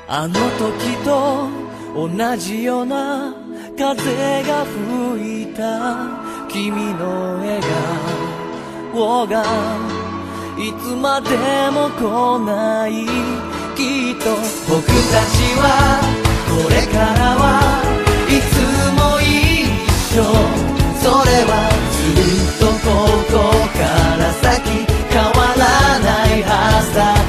あの時と同じような風が吹いた君の笑顔がいつまでも来ない。きっと僕たちはこれからはいつも一緒。それはずっとここから先変わらないはずだった。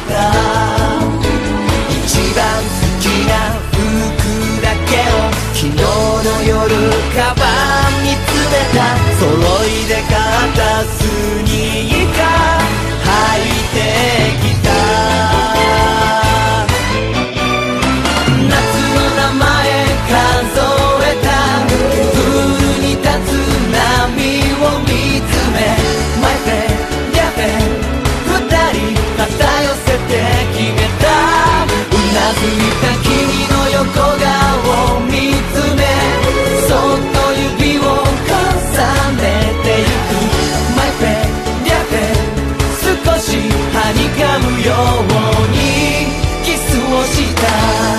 一番好きな服だけを昨日の夜カバンに詰めた。揃いで買ったスニーカー履いてきた。夏の名前数えた。プールに立つ波を見つめ My friend, yeah friend 二人肩寄せて決めた。うなずいた君の横顔を見つめそっと指を重ねてゆく My friend, yeah friend 少しはにかむようにキスをした。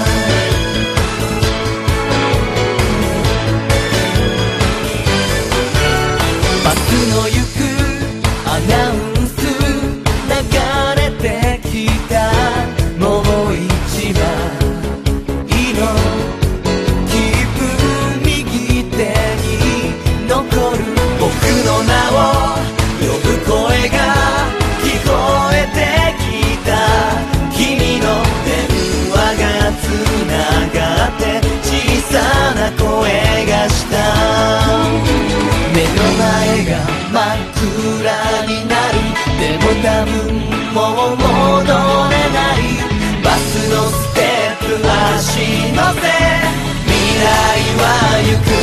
バスの行くアナウンス流れてきた。もう一枚の切符右手に残る。僕の名を呼ぶ声が聞こえてきた。君の電話がつながって小さな声がした。目の前が真っ暗になる。でも多分もう戻れない。バスのステップ足乗せ未来は行く。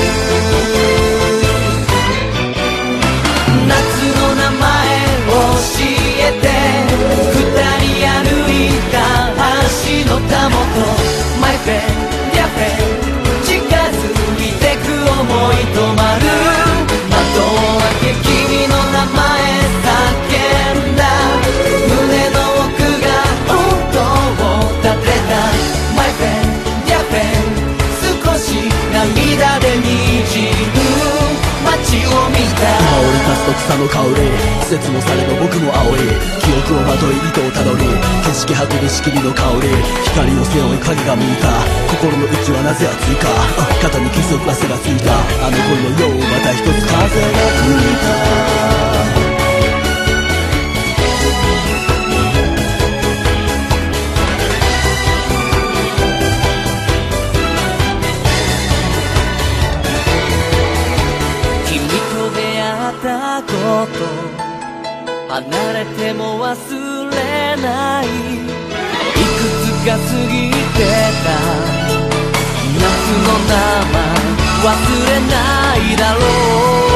夏の名前教えて。二人歩いた橋のたもと My friend, yeah friend 近づいてく想い止まる。窓を開け君の名前叫んだ。胸の奥が音を立てた My friend, yeah friend 少し涙でにじむ街を見た。 香り立つと草の香り。季節もされど僕も青い。記憶をまとい糸をたどり景色運ぶ仕切りの香り。光を背負い影が見た。心の内はなぜ熱いか。肩に結束汗がついた。あの頃のようまた一つ風が吹いた。 離れても忘れない。いくつか過ぎてた夏の名前忘れないだろう。